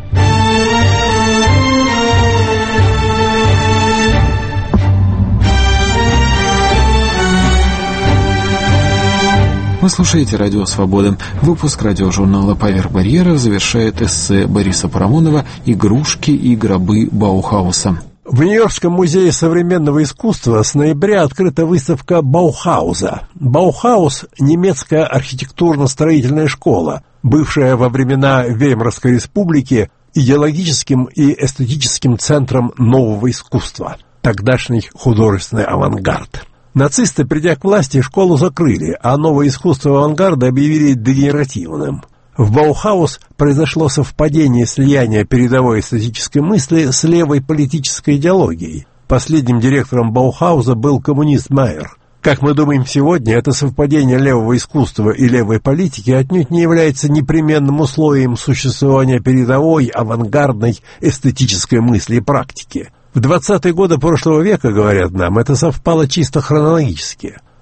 Вы слушаете «Радио Свобода». Выпуск радиожурнала «Поверх барьеров» завершает эссе Бориса Парамонова «Игрушки и гробы Баухауса». В Нью-Йоркском музее современного искусства с ноября открыта выставка Баухауза. Баухаус – немецкая архитектурно-строительная школа, бывшая во времена Веймарской республики идеологическим и эстетическим центром нового искусства, тогдашний художественный авангард. Нацисты, придя к власти, школу закрыли, а новое искусство авангарда объявили дегенеративным. В Баухаус произошло совпадение слияния передовой эстетической мысли с левой политической идеологией. Последним директором Баухауза был коммунист Майер. Как мы думаем сегодня, это совпадение левого искусства и левой политики отнюдь не является непременным условием существования передовой, авангардной эстетической мысли и практики. В двадцатые годы прошлого века, говорят нам, это совпало чисто хронологически.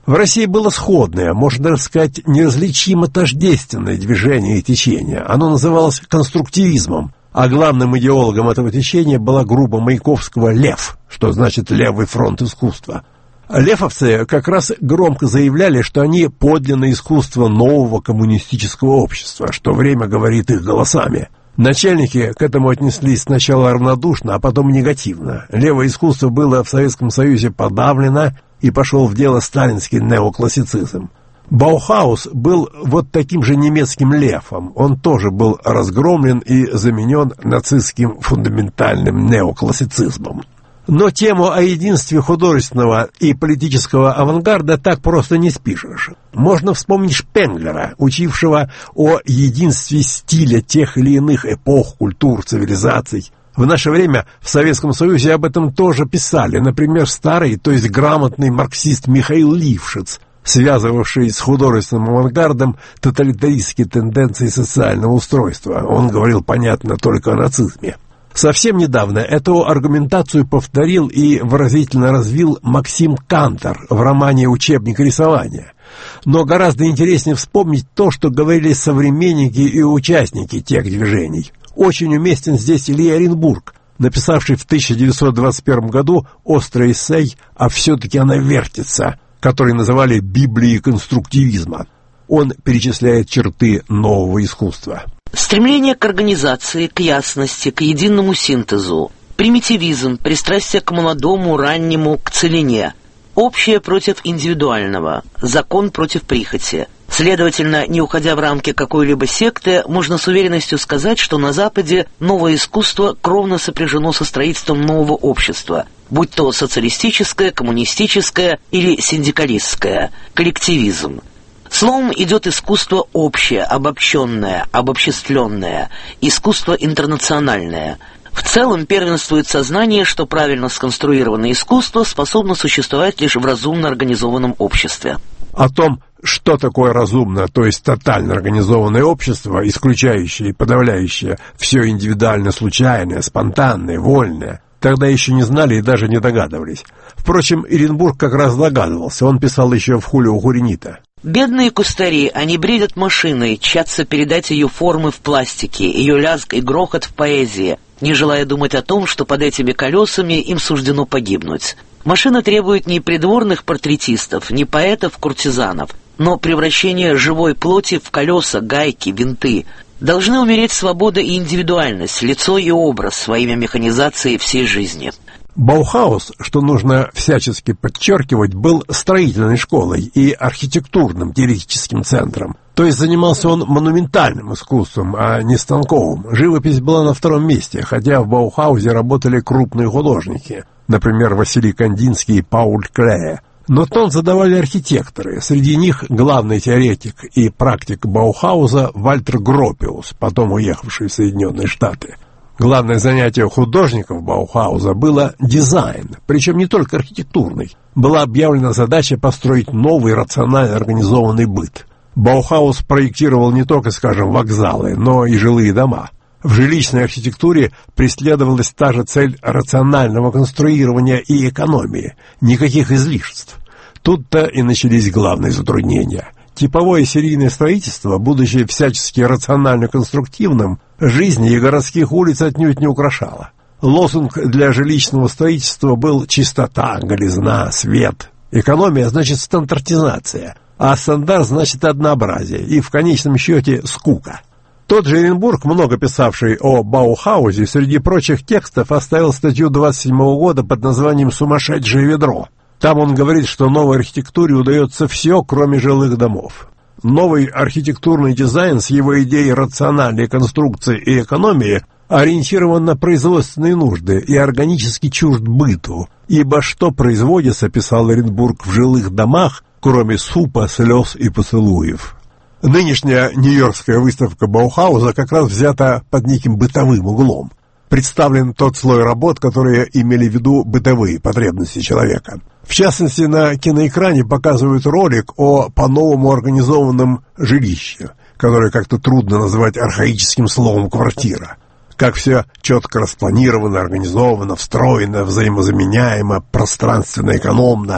В России было сходное, можно даже сказать, неразличимо тождественное движение и течение. Оно называлось конструктивизмом, а главным идеологом этого течения была группа Маяковского «Лев», что значит «левый фронт искусства». Лефовцы как раз громко заявляли, что они подлинное искусство нового коммунистического общества, что время говорит их голосами. Начальники к этому отнеслись сначала равнодушно, а потом негативно. Левое искусство было в Советском Союзе подавлено, и пошел в дело сталинский неоклассицизм. Баухаус был вот таким же немецким лефом. Он тоже был разгромлен и заменен нацистским фундаментальным неоклассицизмом. Но тему о единстве художественного и политического авангарда так просто не спишешь. Можно вспомнить Шпенглера, учившего о единстве стиля тех или иных эпох, культур, цивилизаций. В наше время в Советском Союзе об этом тоже писали. Например, старый, то есть грамотный марксист Михаил Лившиц, связывавший с художественным авангардом тоталитаристские тенденции социального устройства. Он говорил, понятно, только о нацизме. Совсем недавно эту аргументацию повторил и выразительно развил Максим Кантор в романе «Учебник рисования». Но гораздо интереснее вспомнить то, что говорили современники и участники тех движений. Очень уместен здесь Илья Оренбург, написавший в тысяча девятьсот двадцать первом году острый эссей «А все-таки она вертится», который называли «Библией конструктивизма». Он перечисляет черты нового искусства. Стремление к организации, к ясности, к единому синтезу, примитивизм, пристрастие к молодому, раннему, к целине, общее против индивидуального, закон против прихоти. Следовательно, не уходя в рамки какой-либо секты, можно с уверенностью сказать, что на Западе новое искусство кровно сопряжено со строительством нового общества, будь то социалистическое, коммунистическое или синдикалистское, коллективизм. Словом, идет искусство общее, обобщенное, обобществленное, искусство интернациональное. В целом первенствует сознание, что правильно сконструированное искусство способно существовать лишь в разумно организованном обществе. О том, что такое разумно, то есть тотально организованное общество, исключающее и подавляющее все индивидуально случайное, спонтанное, вольное, тогда еще не знали и даже не догадывались. Впрочем, Оренбург как раз догадывался, он писал еще в «Хулио Гуренита». Бедные кустари, они бредят машиной, тщатся передать ее формы в пластике, ее лязг и грохот в поэзии, не желая думать о том, что под этими колесами им суждено погибнуть. Машина требует не придворных портретистов, не поэтов-куртизанов, но превращения живой плоти в колеса, гайки, винты. Должны умереть свобода и индивидуальность, лицо и образ во имя механизации всей жизни. Баухаус, что нужно всячески подчеркивать, был строительной школой и архитектурным теоретическим центром. То есть занимался он монументальным искусством, а не станковым. Живопись была на втором месте, хотя в Баухаузе работали крупные художники, например, Василий Кандинский и Пауль Клее. Но тон задавали архитекторы. Среди них главный теоретик и практик Баухауза Вальтер Гропиус, потом уехавший в Соединенные Штаты. Главное занятие художников Баухауза было дизайн, причем не только архитектурный. Была объявлена задача построить новый рационально организованный быт. Баухаус проектировал не только, скажем, вокзалы, но и жилые дома. В жилищной архитектуре преследовалась та же цель рационального конструирования и экономии, никаких излишеств. Тут-то и начались главные затруднения. Типовое серийное строительство, будучи всячески рационально-конструктивным, жизни и городских улиц отнюдь не украшало. Лозунг для жилищного строительства был чистота, голизна, свет. Экономия значит стандартизация, а стандарт значит однообразие и в конечном счете скука. Тот же Оренбург, много писавший о Баухаузе, среди прочих текстов оставил статью двадцать седьмого года под названием «Сумасшедшее ведро». Там он говорит, что новой архитектуре удается все, кроме жилых домов. Новый архитектурный дизайн с его идеей рациональной конструкции и экономии ориентирован на производственные нужды и органически чужд быту, ибо что производится, писал Оренбург, в жилых домах, кроме супа, слез и поцелуев. Нынешняя нью-йоркская выставка Баухауза как раз взята под неким бытовым углом. Представлен тот слой работ, которые имели в виду бытовые потребности человека. В частности, на киноэкране показывают ролик о по-новому организованном жилище, которое как-то трудно назвать архаическим словом «квартира». Как все четко распланировано, организовано, встроено, взаимозаменяемо, пространственно экономно.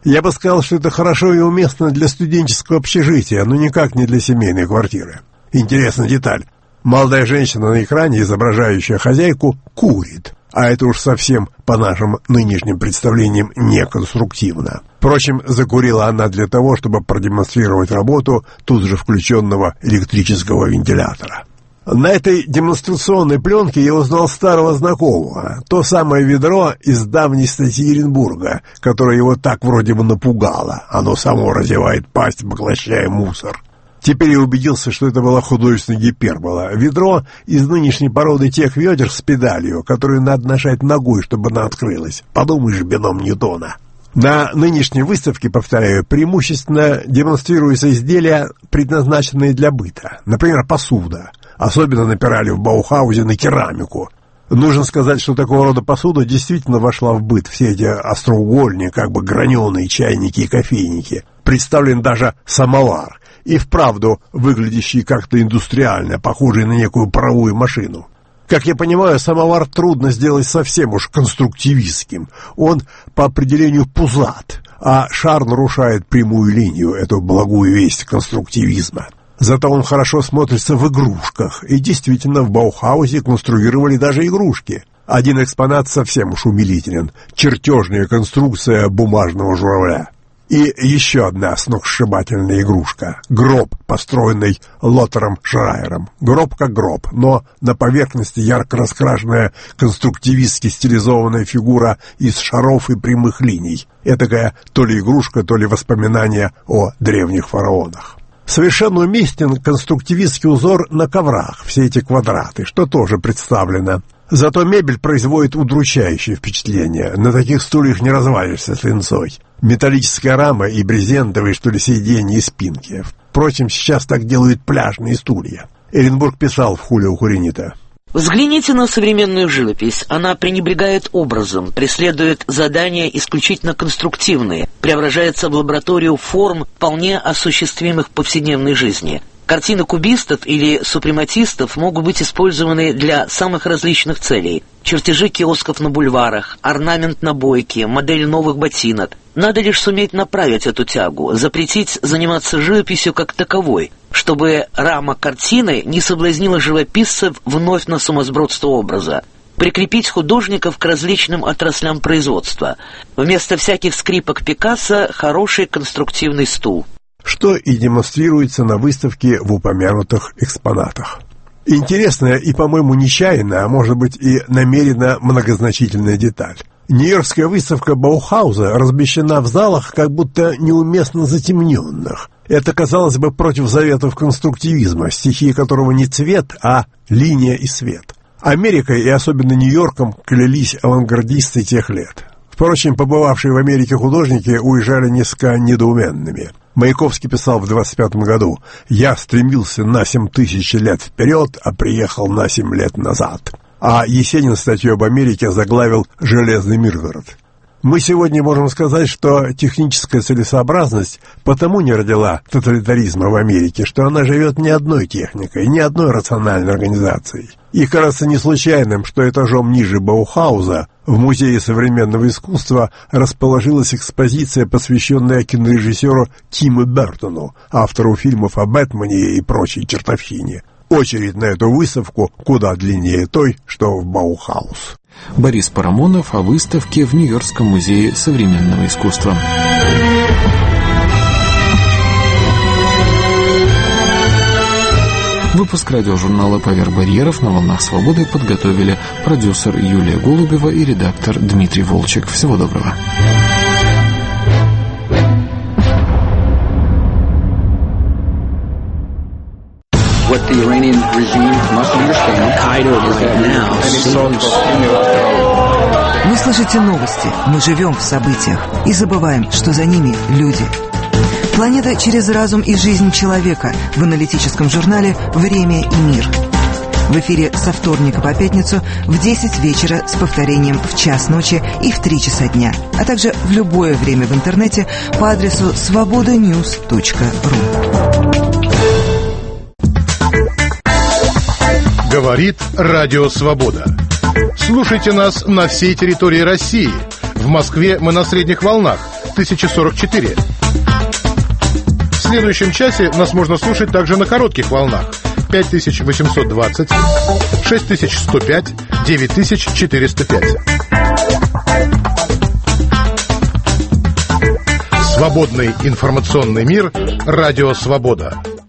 Я бы сказал, что это хорошо и уместно для студенческого общежития, но никак не для семейной квартиры. Интересная деталь. Молодая женщина на экране, изображающая хозяйку, курит. А это уж совсем, по нашим нынешним представлениям, неконструктивно. Впрочем, закурила она для того, чтобы продемонстрировать работу тут же включенного электрического вентилятора. На этой демонстрационной пленке я узнал старого знакомого, то самое ведро из давней статьи Эренбурга, которое его так вроде бы напугало. Оно само разевает пасть, поглощая мусор. Теперь я убедился, что это была художественная гипербола. Ведро из нынешней породы тех ведер с педалью, которую надо нажать ногой, чтобы она открылась. Подумаешь, бином Ньютона. На нынешней выставке, повторяю, преимущественно демонстрируются изделия, предназначенные для быта. Например, посуда. Особенно напирали в Баухаузе на керамику. Нужно сказать, что такого рода посуда действительно вошла в быт. Все эти остроугольные, как бы граненые чайники и кофейники. Представлен даже самовар. И вправду выглядящий как-то индустриально, похожий на некую паровую машину. Как я понимаю, самовар трудно сделать совсем уж конструктивистским. Он по определению пузат, а шар нарушает прямую линию, эту благую весть конструктивизма. Зато он хорошо смотрится в игрушках, и действительно в Баухаузе конструировали даже игрушки. Один экспонат совсем уж умилителен — чертежная конструкция бумажного журавля. И еще одна сногсшибательная игрушка — гроб, построенный Лоттером Шрайером. Гроб как гроб, но на поверхности ярко раскрашенная конструктивистски стилизованная фигура из шаров и прямых линий. Этакая то ли игрушка, то ли воспоминание о древних фараонах. Совершенно уместен конструктивистский узор на коврах, все эти квадраты, что тоже представлено. Зато мебель производит удручающее впечатление. На таких стульях не развалишься с линцой. Металлическая рама и брезентовые, что ли, сиденья и спинки. Впрочем, сейчас так делают пляжные стулья. Эренбург писал в Хулио Куренита: Взгляните на современную живопись. Она пренебрегает образом, преследует задания исключительно конструктивные, преображается в лабораторию форм, вполне осуществимых в повседневной жизни. Картины кубистов или супрематистов могут быть использованы для самых различных целей. Чертежи киосков на бульварах, орнамент на бойке, модель новых ботинок. Надо лишь суметь направить эту тягу, запретить заниматься живописью как таковой, чтобы рама картины не соблазнила живописцев вновь на сумасбродство образа. Прикрепить художников к различным отраслям производства. Вместо всяких скрипок Пикассо хороший конструктивный стул. Что и демонстрируется на выставке в упомянутых экспонатах. Интересная и, по-моему, нечаянная, а может быть и намеренно многозначительная деталь. Нью-Йоркская выставка Баухауза размещена в залах, как будто неуместно затемненных. Это, казалось бы, против заветов конструктивизма, стихия которого не цвет, а линия и свет. Америкой и особенно Нью-Йорком клялись авангардисты тех лет. Впрочем, побывавшие в Америке художники уезжали несколько недоуменными. Маяковский писал в двадцать пятом году: «Я стремился на семь тысяч лет вперед, а приехал на семь лет назад». А Есенин статью об Америке заглавил «Железный Миргород». Мы сегодня можем сказать, что техническая целесообразность потому не родила тоталитаризма в Америке, что она живет не одной техникой, не одной рациональной организацией. И кажется не случайным, что этажом ниже Баухауза в Музее современного искусства расположилась экспозиция, посвященная кинорежиссеру Тиму Бертону, автору фильмов о Бэтмене и прочей чертовщине. Очередь на эту выставку куда длиннее той, что в Баухауз. Борис Парамонов о выставке в Нью-Йоркском музее современного искусства. Выпуск радиожурнала «Поверх барьеров» на волнах свободы подготовили продюсер Юлия Голубева и редактор Дмитрий Волчек. Всего доброго. What the Iranian regime must understand, Вы слышите новости, мы живем в событиях и забываем, что за ними люди. Планета через разум и жизнь человека в аналитическом журнале «Время и мир». В эфире со вторника по пятницу в десять вечера с повторением в час ночи и в три часа дня, а также в любое время в интернете по адресу свобода ньюс точка ру. Говорит Радио Свобода. Слушайте нас на всей территории России. В Москве мы на средних волнах тысячи сорок четыре. В следующем часе нас можно слушать также на коротких волнах. пять тысяч восемьсот двадцать, шесть тысяч сто пять, девять тысяч четыреста пять. Свободный информационный мир. Радио «Свобода».